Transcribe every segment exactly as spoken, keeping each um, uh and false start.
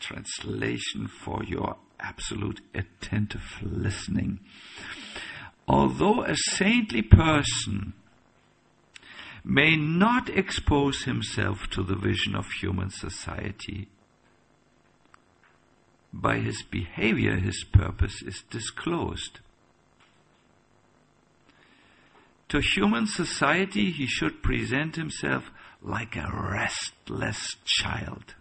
translation for your absolute attentive listening. Although a saintly person may not expose himself to the vision of human society, by his behavior his purpose is disclosed. To human society he should present himself like a restless child.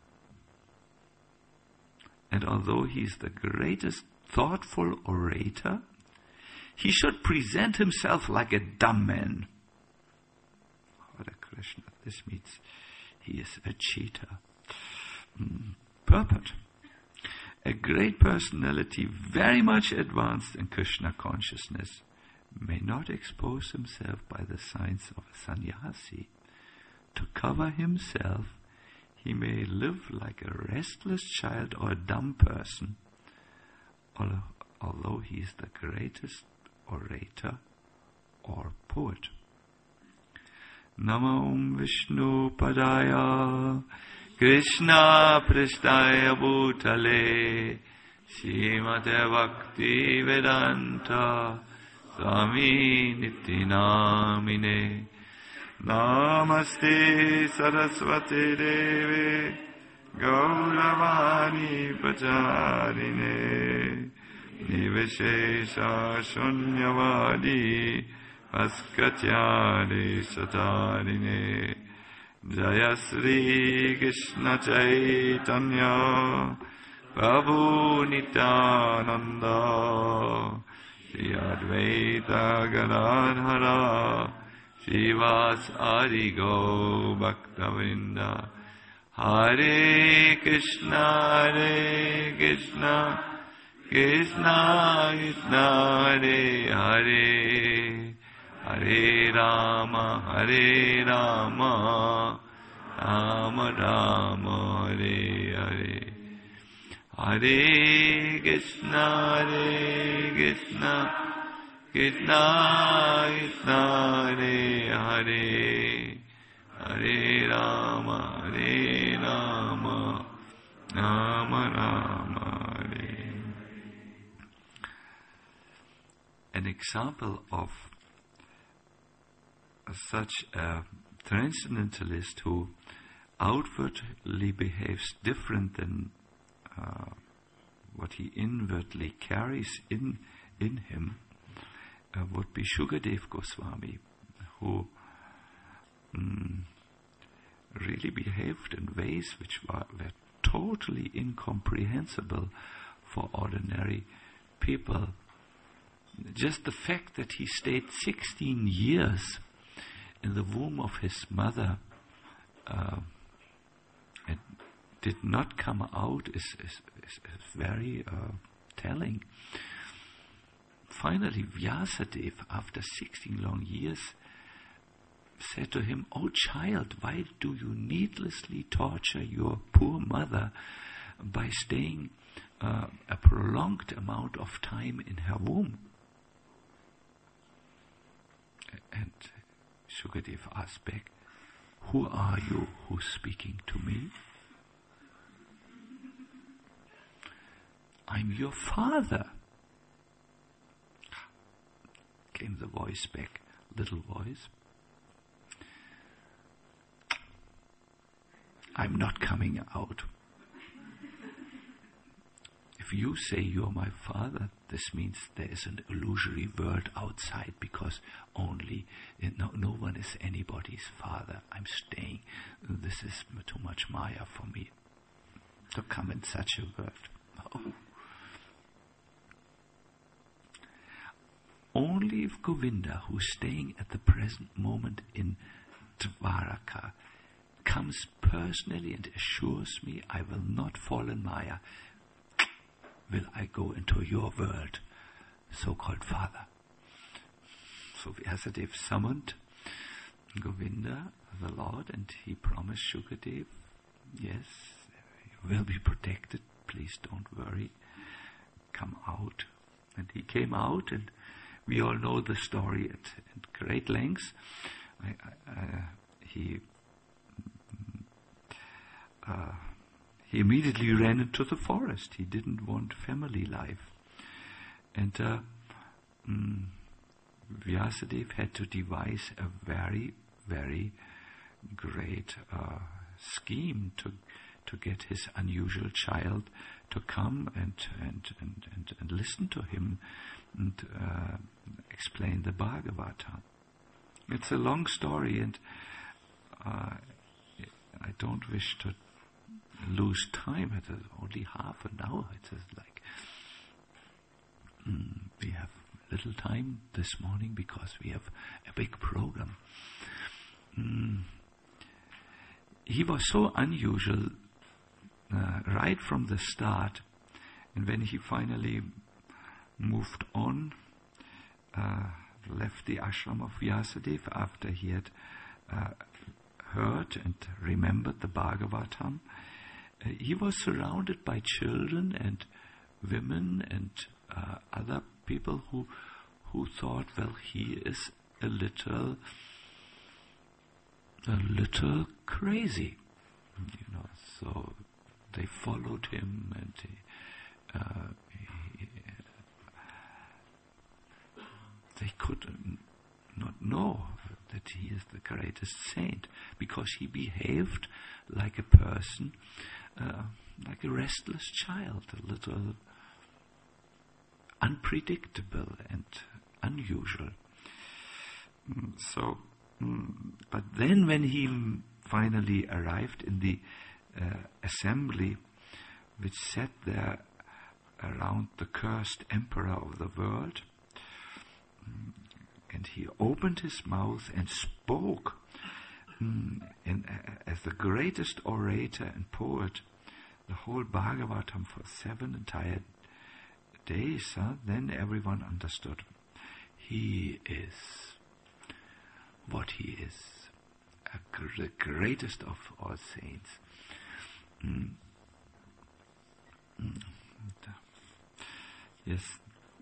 And although he is the greatest thoughtful orator, he should present himself like a dumb man. Hare Krishna, this means he is a cheater. Mm. Purport. A great personality very much advanced in Krishna consciousness may not expose himself by the signs of a sannyasi. To cover himself, he may live like a restless child or a dumb person, although he is the greatest orator or poet. Namo Vishnu Padaya Krishna Prishtaya Bhutale Srimate Bhakti Vedanta Swami Nityanamine Namaste Saraswati Devi Gauravani Pacharine Niveshesha Shunyavadi Askatyade Satarine Jaya Sri Krishna Chaitanya Prabhu Nityananda Shri Advaita Gadadhara Srivas Adi Go Bhaktavinda Hare Krishna Hare Krishna Krishna Krishna Hare Hare Hare Rama Hare Rama Rama Rama Hare Hare Hare Krishna Hare Krishna Krishna Krishna Hare Hare Hare Rama Hare Rama Rama Rama Hare. An example of such a transcendentalist who outwardly behaves different than uh, what he inwardly carries in in him uh, would be Shukadev Goswami, who mm, really behaved in ways which were, were totally incomprehensible for ordinary people. Just the fact that he stayed sixteen years in the womb of his mother uh, and did not come out is, is, is, is very uh, telling. Finally, Vyasadeva, after sixteen long years, said to him, "Oh child, why do you needlessly torture your poor mother by staying uh, a prolonged amount of time in her womb?" And Shukadev asked back, "Who are you who's speaking to me?" "I'm your father." Came the voice back, little voice. "I'm not coming out. If you say you're my father, this means there is an illusory world outside, because only no, no one is anybody's father. I'm staying. This is too much Maya for me to come in such a world." Oh. Only if Govinda, who's staying at the present moment in Dwaraka, comes personally and assures me I will not fall in Maya, will I go into your world, so-called father. So Vyasadeva summoned Govinda, the Lord, and he promised Shukadev, yes, you will be protected, please don't worry, come out. And he came out, and we all know the story at, at great lengths. I, I, uh, he uh, he immediately ran into the forest. He didn't want family life. And uh, mm, Vyasadeva had to devise a very, very great uh, scheme to to get his unusual child to come and and, and, and, and listen to him and uh, explain the Bhagavatam. It's a long story, and uh, I don't wish to lose time. It is only half an hour. It is like mm, we have little time this morning because we have a big program. Mm. He was so unusual uh, right from the start, and when he finally moved on, uh, left the ashram of Vyasadeva after he had uh, heard and remembered the Bhagavatam, uh, he was surrounded by children and women and uh, other people who who thought, well, he is a little a little crazy, you know. So they followed him, and he, uh, he, they could not know that he is the greatest saint because he behaved like a person, uh, like a restless child, a little unpredictable and unusual. Mm, so, mm, but then when he m- finally arrived in the uh, assembly, which sat there around the cursed emperor of the world, mm, and he opened his mouth and spoke mm, in, uh, as the greatest orator and poet, the whole Bhagavatam for seven entire days, huh? Then everyone understood. He is what he is, a gr- the greatest of all saints. Mm. Mm. Yes,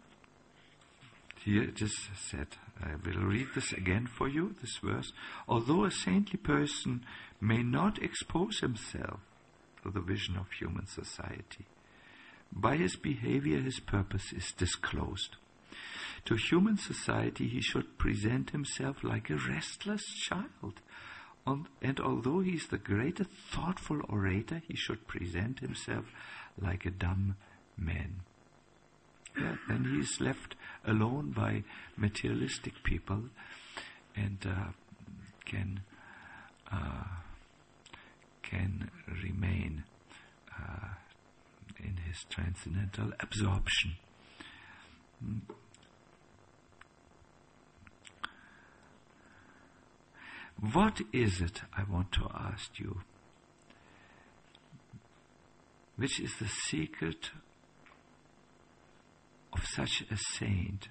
here it is said, I will read this again for you, this verse. Although a saintly person may not expose himself to the vision of human society, by his behavior his purpose is disclosed. To human society he should present himself like a restless child. On, and although he is the greatest thoughtful orator, he should present himself like a dumb man. Yeah, then he is left alone by materialistic people and uh, can uh, can remain uh, in his transcendental absorption. Mm. What is it, I want to ask you, which is the secret of such a saint,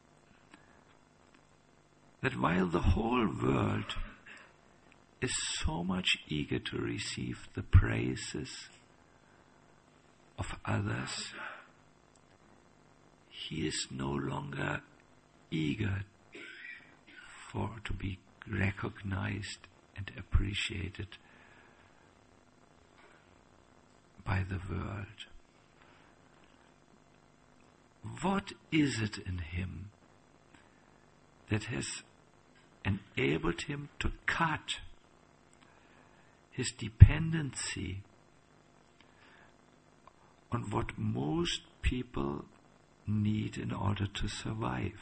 that while the whole world is so much eager to receive the praises of others, he is no longer eager for to be recognized and appreciated by the world. What is it in him that has enabled him to cut his dependency on what most people need in order to survive?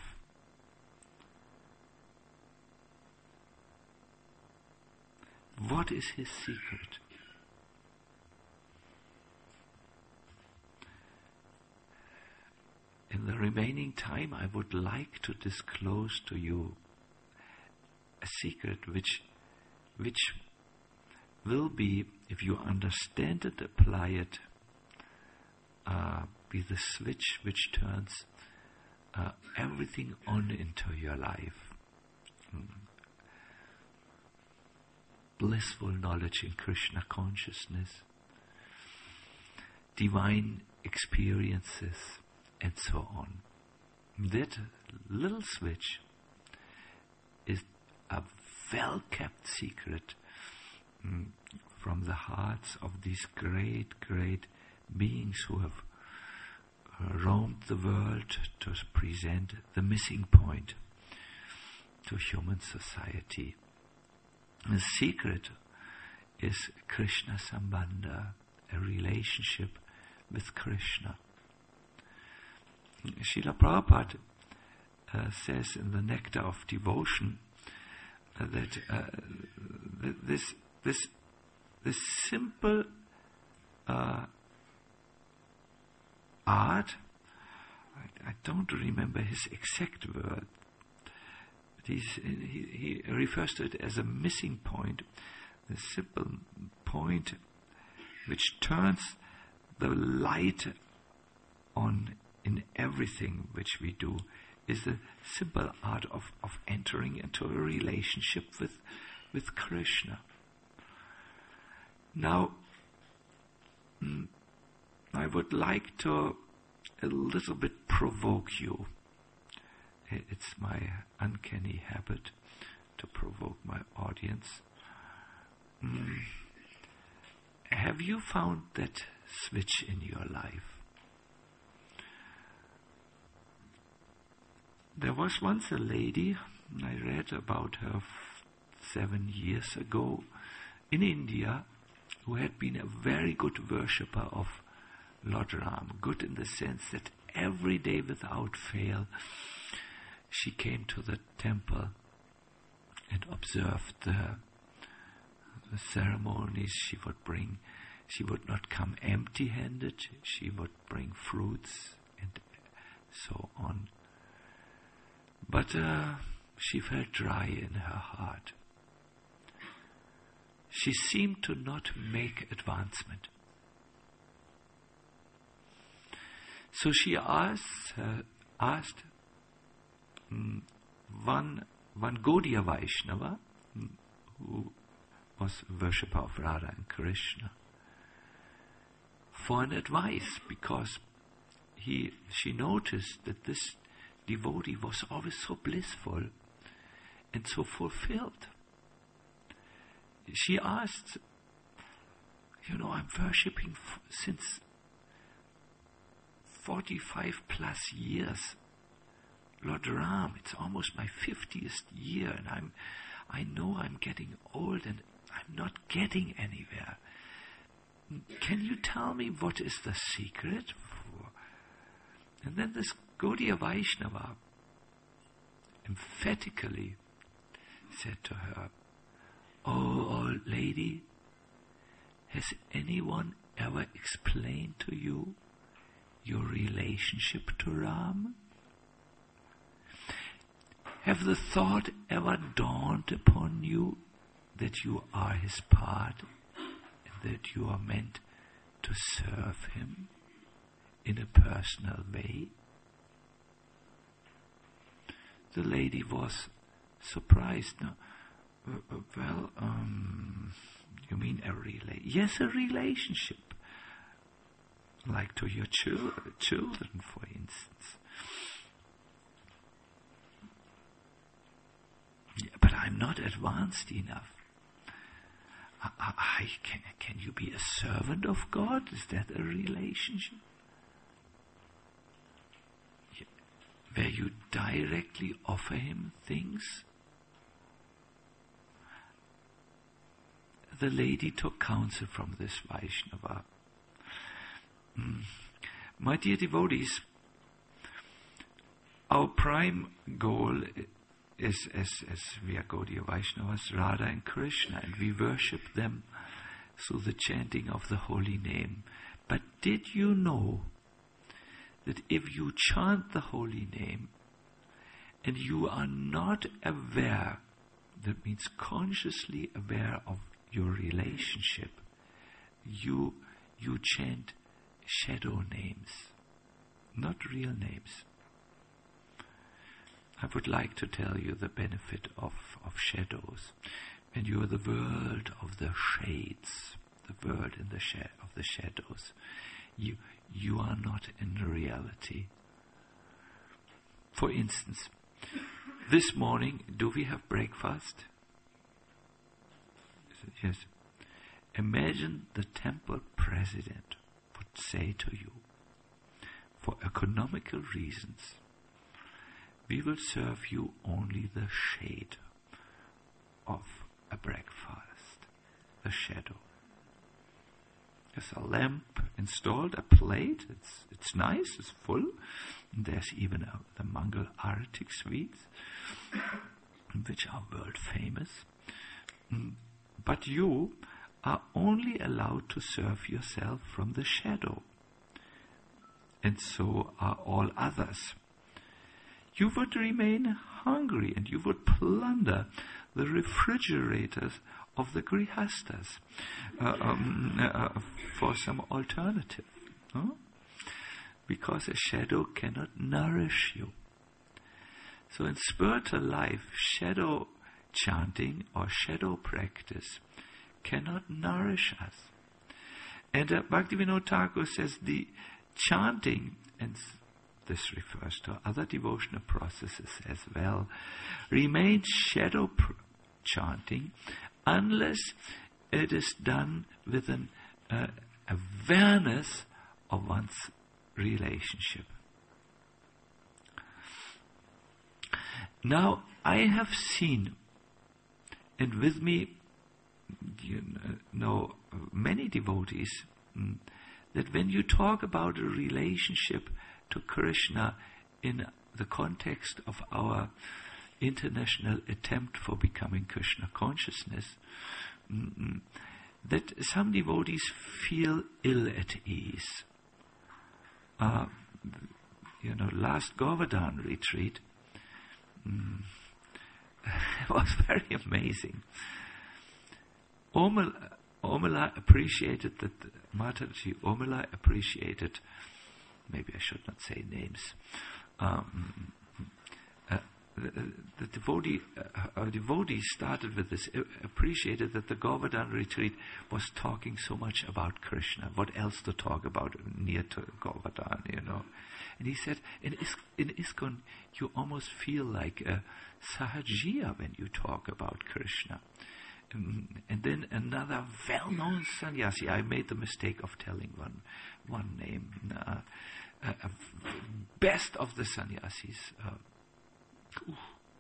What is his secret? In the remaining time, I would like to disclose to you a secret which, which will be, if you understand it, apply it, uh, be the switch which turns uh, everything on into your life. Mm. Blissful knowledge in Krishna consciousness, divine experiences, and so on. That little switch is a well-kept secret mm, from the hearts of these great, great beings who have uh, roamed the world to present the missing point to human society. The secret is Krishna Sambandha, a relationship with Krishna. Srila Prabhupada uh, says in the Nectar of Devotion uh, that uh, th- this this this simple uh, art, I, I don't remember his exact word, but he's, he, he refers to it as a missing point, the simple point which turns the light on in everything which we do, is the simple art of, of entering into a relationship with, with Krishna. Now, mm, I would like to a little bit provoke you. It's my uncanny habit to provoke my audience. Mm. Have you found that switch in your life? There was once a lady, I read about her f- seven years ago, in India, who had been a very good worshipper of Lord Ram. Good in the sense that every day without fail, she came to the temple and observed the, the ceremonies. She would bring, she would not come empty-handed, she would bring fruits and so on. But uh, she felt dry in her heart. She seemed to not make advancement. So she asked, uh, asked um, one, one Gaudiya Vaishnava, um, who was a worshipper of Radha and Krishna, for an advice, because he, she noticed that this devotee was always so blissful and so fulfilled. She asked, you know, I'm worshipping f- since forty-five plus years Lord Ram. It's almost my fiftieth year, and I'm, I know I'm getting old and I'm not getting anywhere. Can you tell me what is the secret? For? And then this Gaudiya Vaishnava emphatically said to her, "Oh, old lady, has anyone ever explained to you your relationship to Ram? Have the thought ever dawned upon you that you are his part and that you are meant to serve him in a personal way?" The lady was surprised. No, uh, uh, well, um, you mean a rela- Yes, a relationship. Like to your chil- children, for instance. Yeah, but I'm not advanced enough. I, I, I can, can you be a servant of God? Is that a relationship? Where you directly offer him things? The lady took counsel from this Vaishnava. Mm. My dear devotees, our prime goal is, as, as we are Gaudiya Vaishnavas, Radha and Krishna, and we worship them through the chanting of the holy name. But did you know that if you chant the holy name and you are not aware, that means consciously aware of your relationship, you you chant shadow names, not real names. I would like to tell you the benefit of, of shadows. When you are the world of the shades, the world in the sha- of the shadows, you you are not in reality. For instance, this morning, do we have breakfast? Yes. Imagine the temple president would say to you, for economical reasons, we will serve you only the shade of a breakfast, the shadow. There's a lamp installed, a plate, it's it's nice, it's full. And there's even a, the Mangal Arctic sweets, which are world famous. Mm, But you are only allowed to serve yourself from the shadow. And so are all others. You would remain hungry and you would plunder the refrigerators of the grihastas uh, um, uh, for some alternative. Huh? Because a shadow cannot nourish you. So in spiritual life, shadow chanting or shadow practice cannot nourish us. And uh, Bhaktivinoda Thakur says the chanting, and this refers to other devotional processes as well, remains shadow pr- chanting unless it is done with an uh, awareness of one's relationship. Now, I have seen, and with me, you know, many devotees, mm, that when you talk about a relationship to Krishna in the context of our international attempt for becoming Krishna consciousness, mm, that some devotees feel ill at ease. Uh, you know, last Govardhan retreat, mm, it was very amazing. Omala, Omala appreciated that, Mataji Omala appreciated, maybe I should not say names, um, uh, the, the devotee, uh, our devotee started with this, uh, appreciated that the Govardhan retreat was talking so much about Krishna. What else to talk about near to Govardhan, you know? And he said, in, Is- in ISKCON, you almost feel like a sahajiya when you talk about Krishna. Um, and then another well-known sannyasi, I made the mistake of telling one one name, uh, uh, uh, best of the sannyasis, uh, ooh,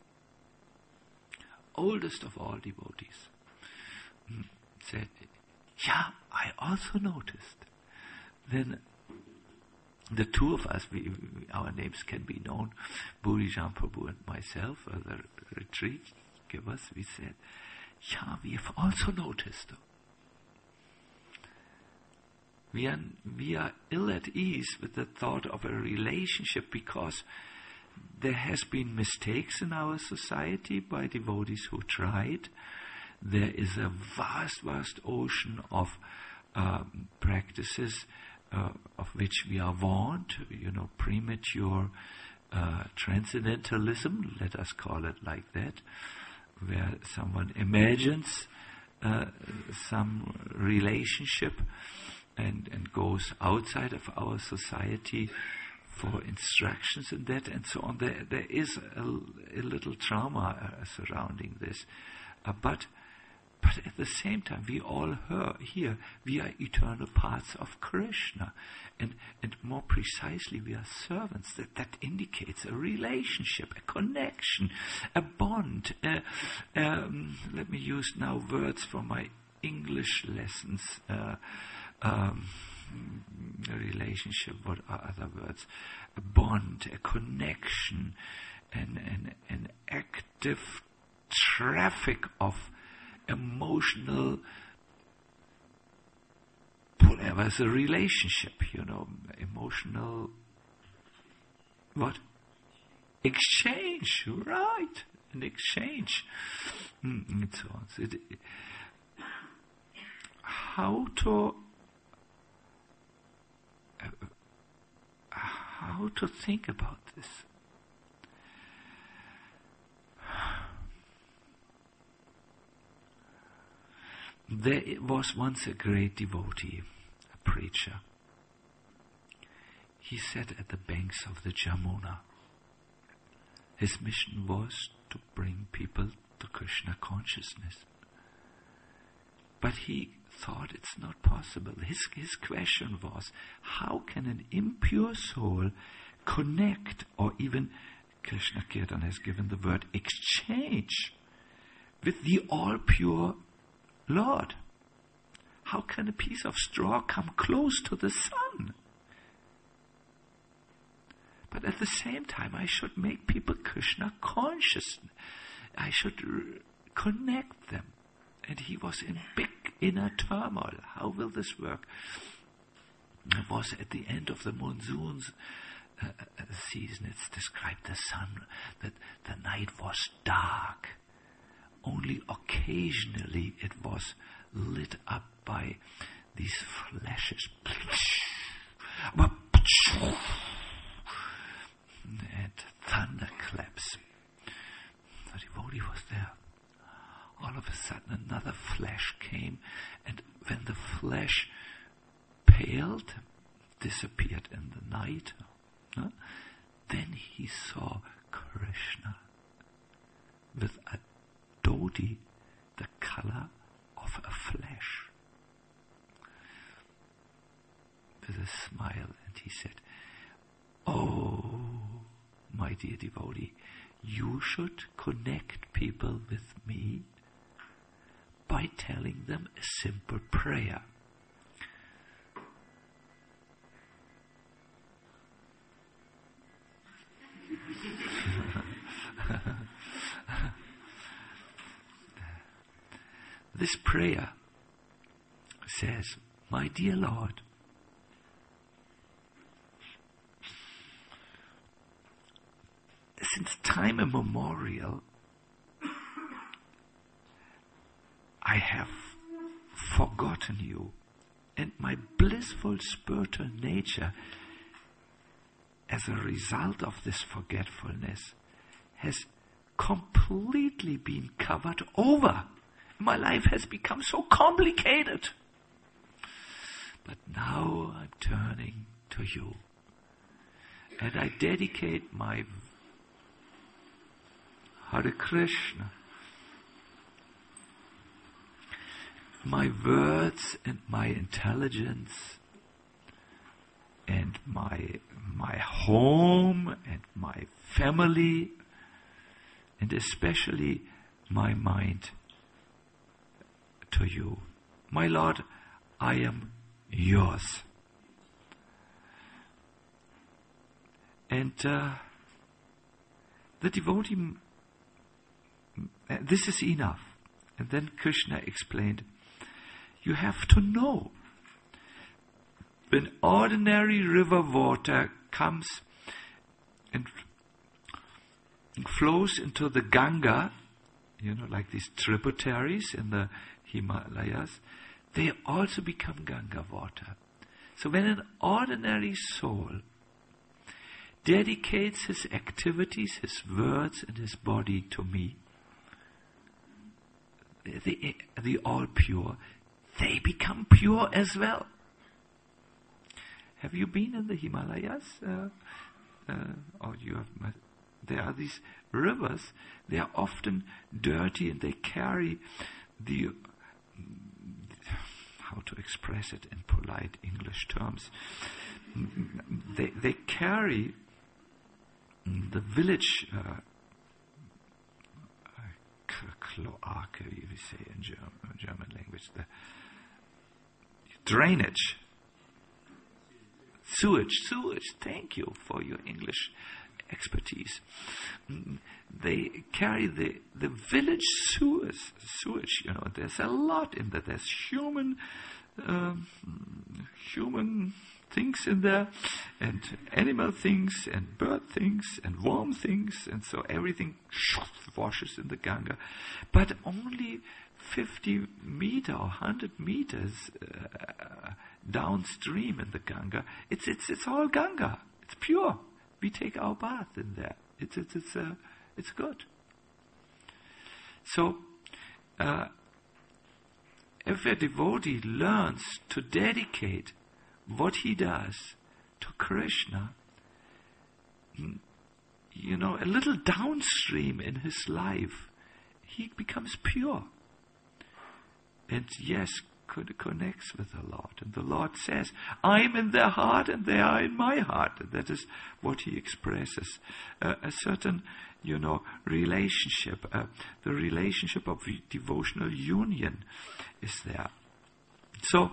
oldest of all devotees, mm, said, yeah, I also noticed. Then the two of us, we, we, our names can be known, Burijan Prabhu and myself, uh, the retreat givers, we said, yeah, we have also noticed. We are, we are ill at ease with the thought of a relationship because there has been mistakes in our society by devotees who tried. There is a vast, vast ocean of um, practices uh, of which we are warned, you know, premature uh, transcendentalism, let us call it like that, where someone imagines uh, some relationship and, and goes outside of our society for instructions in that and so on. There, there is a, a little trauma uh, surrounding this. Uh, but but at the same time, we all hear, here, we are eternal parts of Krishna. And, and more precisely, we are servants. That, that indicates a relationship, a connection, a bond. Uh, um, let me use now words from my English lessons. Uh, um, a relationship, what are other words? A bond, a connection, an, an, an active traffic of emotional, whatever is a relationship, you know, emotional, what? Exchange, right, an exchange, mm, and so on. So it, it, how to, uh, how to think about this? There was once a great devotee, a preacher. He sat at the banks of the Jamuna. His mission was to bring people to Krishna consciousness. But he thought it's not possible. His, his question was, how can an impure soul connect, or even Krishna Kirtan has given the word exchange, with the all-pure Lord? How can a piece of straw come close to the sun? But at the same time, I should make people Krishna conscious. I should r- connect them. And he was in big inner turmoil. How will this work? It was at the end of the monsoons uh, uh, season. It's described the sun, that the night was dark. Only occasionally it was lit up by these flashes. And thunderclaps. The devotee was there. All of a sudden another flash came, and when the flash paled, disappeared in the night, huh, then he saw Krishna with a dhoti, the color of a flash, with a smile, and he said, "Oh, my dear devotee, you should connect people with me by telling them a simple prayer." This prayer says, "My dear Lord, since time immemorial, I have forgotten you, and my blissful spiritual nature, as a result of this forgetfulness, has completely been covered over. My life has become so complicated. But now I'm turning to you, and I dedicate my Hare Krishna, my words and my intelligence and my my home and my family and especially my mind to you. My Lord, I am yours." And uh, the devotee, uh, this is enough. And then Krishna explained, you have to know, when ordinary river water comes and flows into the Ganga, you know, like these tributaries in the Himalayas, they also become Ganga water. So when an ordinary soul dedicates his activities, his words, and his body to me, the, the all pure, they become pure as well. Have you been in the Himalayas? Uh, uh, or you have? There are these rivers. They are often dirty, and they carry the, how to express it in polite English terms, they they carry the village uh, cloaca, we say in German, German language, the drainage, sewage, sewage. Thank you for your English expertise. They carry the the village sewage. Sewage, you know. There's a lot in there. There's human, um, human things in there, and animal things, and bird things, and worm things, and so everything washes in the Ganga. But only fifty meter or one hundred meters uh, downstream in the Ganga, it's it's it's all Ganga. It's pure. We take our bath in there. It's it's it's uh, it's good. So, uh, if a devotee learns to dedicate what he does to Krishna, you know, a little downstream in his life, he becomes pure. And yes, connects with the Lord. And the Lord says, I'm in their heart and they are in my heart. And that is what he expresses. Uh, a certain, you know, relationship. Uh, the relationship of devotional union is there. So,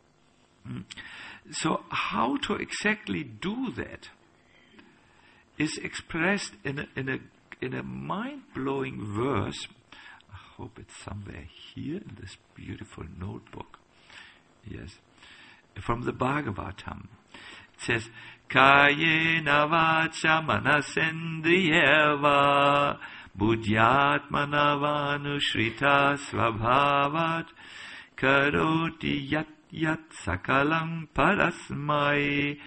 so how to exactly do that is expressed in a, in a, in a mind-blowing verse. I hope it's somewhere here in this beautiful notebook. Yes. From the Bhagavatam. It says, Kayena vacha manasendriyeva buddhyatmana vanushrita svabhavat karoti yat yat sakalam parasmai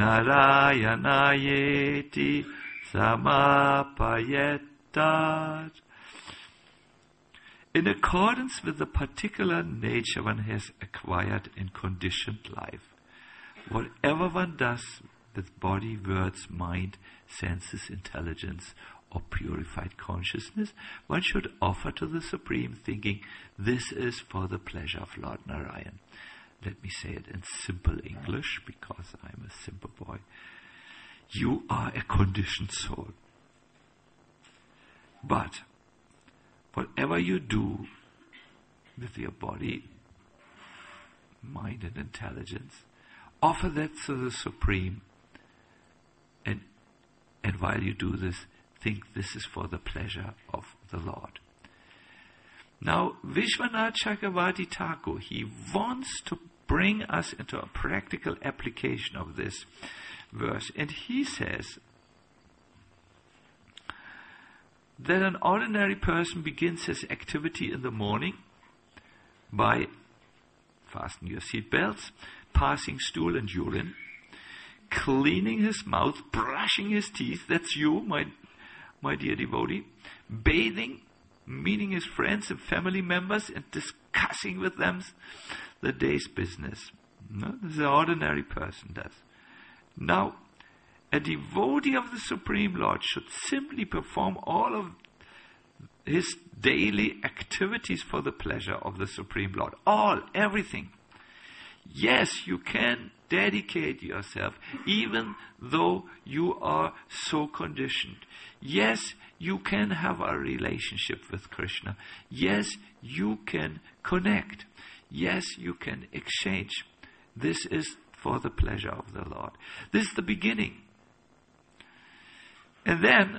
narayanayeti samapayetat. In accordance with the particular nature one has acquired in conditioned life, whatever one does with body, words, mind, senses, intelligence, or purified consciousness, one should offer to the Supreme, thinking, this is for the pleasure of Lord Narayan. Let me say it in simple English, because I'm a simple boy. You are a conditioned soul. But whatever you do with your body, mind and intelligence, offer that to the Supreme. And, and while you do this, think this is for the pleasure of the Lord. Now, Vishwanath Chakravarti Thakur, he wants to bring us into a practical application of this verse. And he says that an ordinary person begins his activity in the morning by fastening your seatbelts, passing stool and urine, cleaning his mouth, brushing his teeth, that's you, my, my dear devotee, bathing, meeting his friends and family members and discussing with them the day's business. No, this is an ordinary person does. Now, a devotee of the Supreme Lord should simply perform all of his daily activities for the pleasure of the Supreme Lord. All, everything. Yes, you can dedicate yourself, even though you are so conditioned. Yes, you can have a relationship with Krishna. Yes, you can connect. Yes, you can exchange. This is for the pleasure of the Lord. This is the beginning. And then,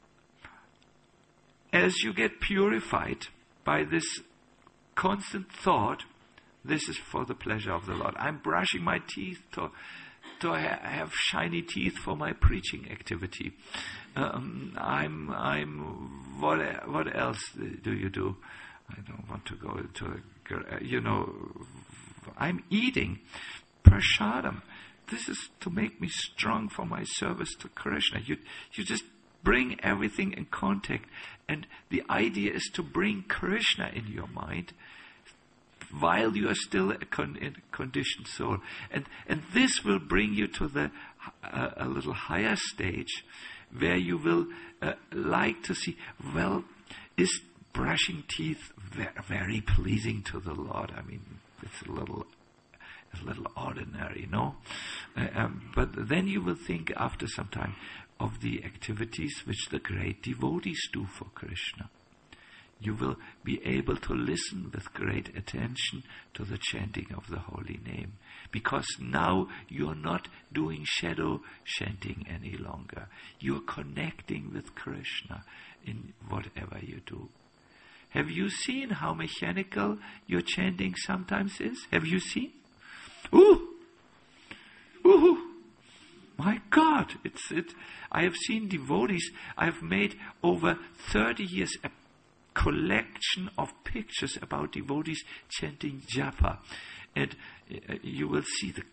as you get purified by this constant thought, this is for the pleasure of the Lord. I'm brushing my teeth to, to ha- have shiny teeth for my preaching activity. Um, I'm, I'm, what, what else do you do? I don't want to go into a, you know, I'm eating prasadam. This is to make me strong for my service to Krishna. You, you just bring everything in contact. And the idea is to bring Krishna in your mind while you are still a, con- a conditioned soul. And, and this will bring you to the uh, a little higher stage where you will uh, like to see, well, is brushing teeth ve- very pleasing to the Lord? I mean, it's a little... a little ordinary, no? Uh, um, but then you will think after some time of the activities which the great devotees do for Krishna. You will be able to listen with great attention to the chanting of the holy name, because now you're not doing shadow chanting any longer. You're connecting with Krishna in whatever you do. Have you seen how mechanical your chanting sometimes is? Have you seen? Ooh, ooh, my God! It's it. I have seen devotees. I have made over thirty years a collection of pictures about devotees chanting japa, and uh, you will see the.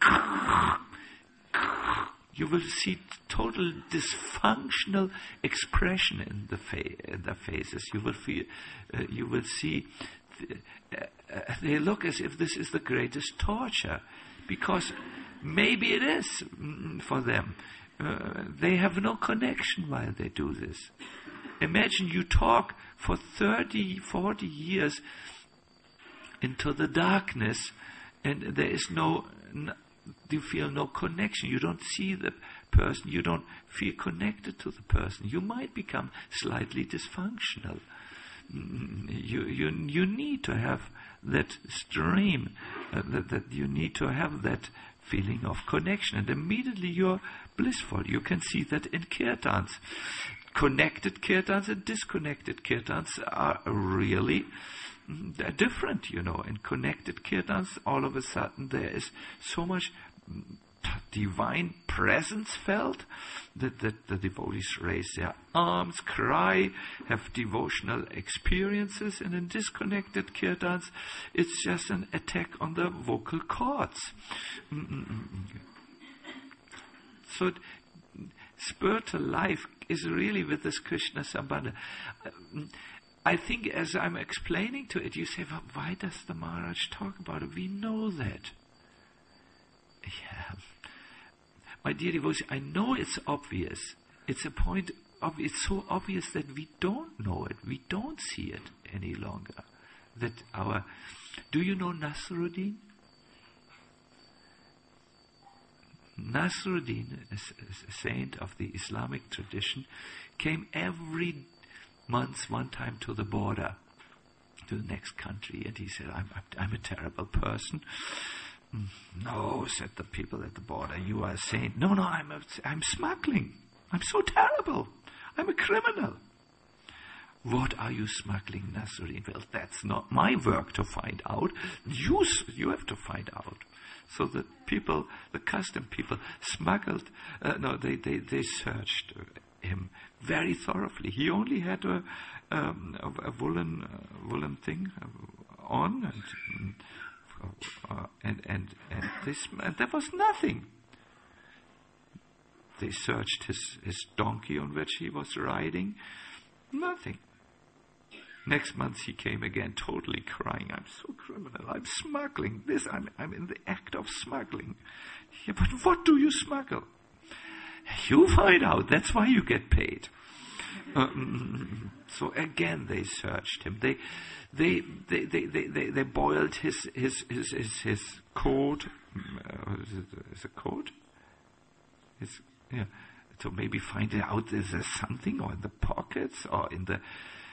You will see total dysfunctional expression in the fa- in their faces. You will feel. Uh, you will see. Th- uh, uh, they look as if this is the greatest torture. Because maybe it is mm, for them. Uh, they have no connection while they do this. Imagine you talk for thirty, forty years into the darkness, and there is no, n- you feel no connection. You don't see the person. You don't feel connected to the person. You might become slightly dysfunctional. You you you need to have that stream, uh, that, that you need to have that feeling of connection, and immediately you're blissful. You can see that in kirtans. Connected kirtans and disconnected kirtans are really mm, they're different, you know. In connected kirtans, all of a sudden there is so much mm, divine presence felt that, that the devotees raise their arms, cry, have devotional experiences, and in disconnected kirtans, it's just an attack on the vocal cords. Mm-mm-mm. So spiritual life is really with this Krishna Sambandha. I think as I'm explaining to it, you say, well, why does the Maharaj talk about it? We know that. Yeah. My dear devotees, I know it's obvious. It's a point of, it's so obvious that we don't know it. We don't see it any longer. That our, do you know Nasruddin? Nasruddin, a, a saint of the Islamic tradition, came every month, one time, to the border, to the next country, and he said, I'm, I'm a terrible person. No, said the people at the border, you are a saint. No, no, I'm, a, I'm smuggling. I'm so terrible. I'm a criminal. What are you smuggling, Nasruddin? Well, that's not my work to find out. You, you have to find out. So the people, the custom people, smuggled, uh, no, they, they, they searched him very thoroughly. He only had a, um, a, a woolen, uh, woolen thing on, and uh, and, and, and, this, and there was nothing. They searched his, his donkey on which he was riding. Nothing. Next month he came again, totally crying. I'm so criminal. I'm smuggling this. I'm, I'm in the act of smuggling. Yeah, but what do you smuggle? You find out. That's why you get paid. Um, so again they searched him. They, they, they, they, they, they, they boiled his his his his, his coat. Uh, is it is it coat? His, yeah. To maybe find out is there something, or in the pockets, or in the.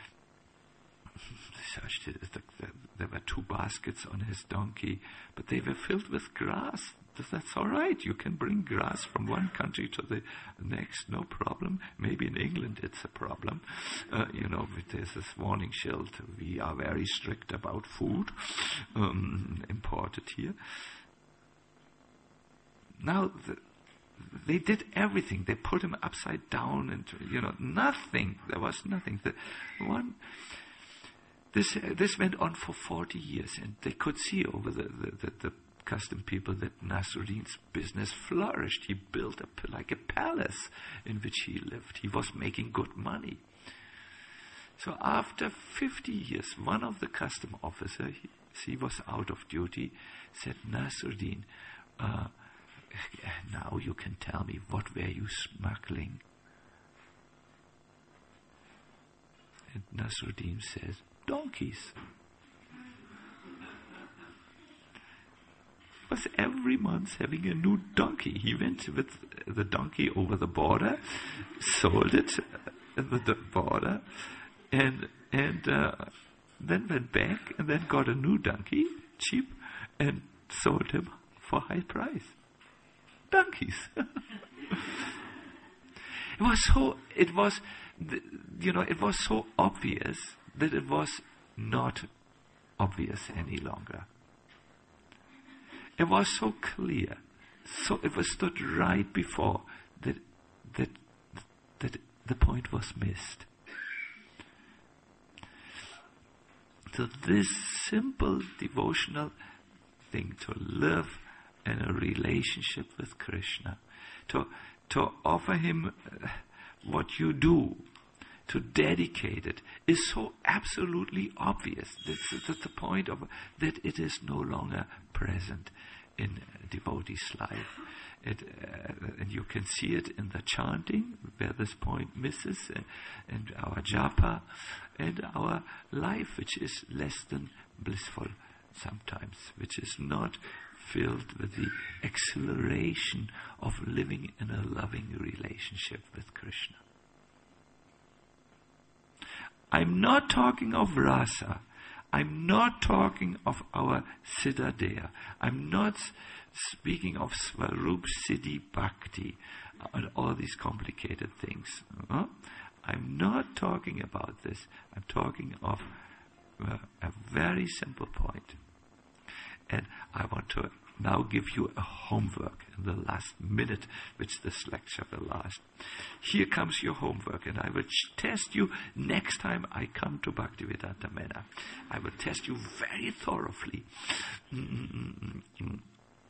They searched it. The, the, there were two baskets on his donkey, but they were filled with grass. That's all right. You can bring grass from one country to the next, no problem. Maybe in England it's a problem. Uh, you know, there's this warning shield. We are very strict about food um, imported here. Now, the, they did everything. They put him upside down, and you know, nothing. There was nothing. The one. This uh, this went on for forty years, and they could see over the the, the, the custom people that Nasruddin's business flourished. He built a, like a palace in which he lived. He was making good money. So after fifty years, one of the custom officers, he, he was out of duty, said, Nasruddin, uh, now you can tell me, what were you smuggling? And Nasruddin says, donkeys. Was every month having a new donkey. He went with the donkey over the border, sold it at the border, and and uh, then went back and then got a new donkey, cheap, and sold him for high price. Donkeys. It was so. It was, you know, it was so obvious that it was not obvious any longer. It was so clear, so it was stood right before that that that the point was missed. So this simple devotional thing, to live in a relationship with Krishna, to to offer him uh, what you do, to dedicate it, is so absolutely obvious. That's, that's the point of that it is no longer present in a devotee's life. It, uh, and you can see it in the chanting, where this point misses, uh, and our japa, and our life, which is less than blissful, sometimes, which is not filled with the exhilaration of living in a loving relationship with Krishna. I'm not talking of rasa. I'm not talking of our Siddhadeha. I'm not speaking of Swarup Siddhi Bhakti and all these complicated things. Huh? I'm not talking about this. I'm talking of uh, a very simple point. And I want to now give you a homework in the last minute which this lecture will last. Here comes your homework, and I will ch- test you next time I come to Bhaktivedanta Mena. I will test you very thoroughly. Mm-mm-mm-mm.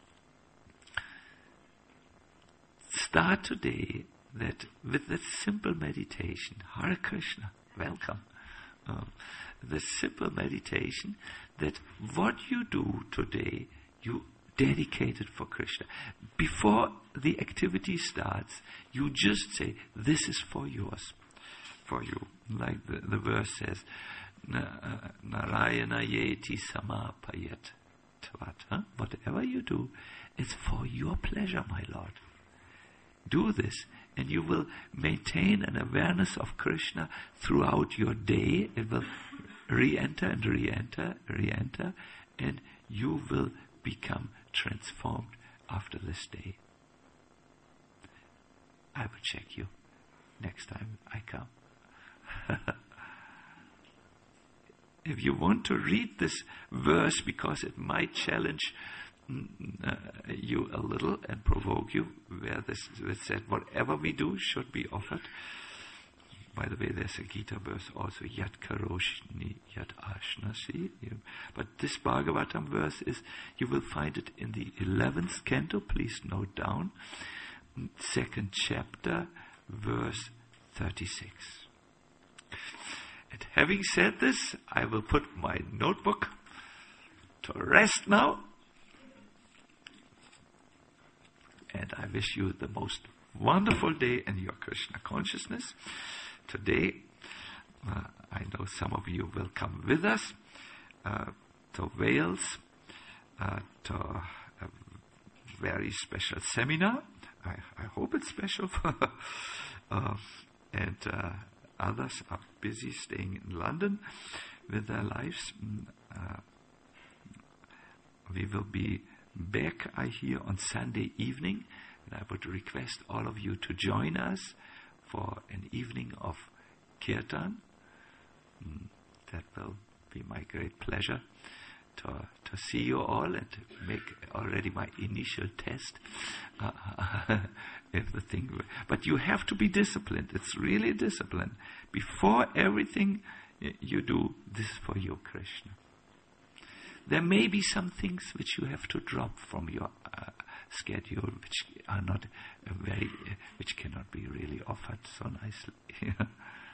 Start today that with that simple meditation. Hare Krishna, welcome. Um, the simple meditation that what you do today, you dedicate it for Krishna. Before the activity starts, you just say, this is for yours, for you. Like the, the verse says, Narayana yeti samapayat tvat. Huh? Whatever you do, it's for your pleasure, my Lord. Do this, and you will maintain an awareness of Krishna throughout your day. It will re-enter and re-enter, re-enter, and you will become transformed after this day. I will check you next time I come. If you want to read this verse, because it might challenge uh, you a little and provoke you, where this is said, whatever we do should be offered. By the way, there's a Gita verse also, Yat Karoshni, Yat Ashnasi. But this Bhagavatam verse is, you will find it in the eleventh canto, please note down, second chapter, verse thirty-six. And having said this, I will put my notebook to rest now. And I wish you the most wonderful day in your Krishna consciousness. Today, uh, I know some of you will come with us uh, to Wales, uh, to a very special seminar. I, I hope it's special. uh, and uh, others are busy staying in London with their lives. Uh, we will be back, I hear, on Sunday evening, and I would request all of you to join us for an evening of kirtan. Mm, that will be my great pleasure to to see you all and to make already my initial test uh, if the thing. But you have to be disciplined. It's really discipline. Before everything you do, this is for your Krishna. There may be some things which you have to drop from your uh, schedule, which are not uh, very, uh, which cannot be really offered so nicely.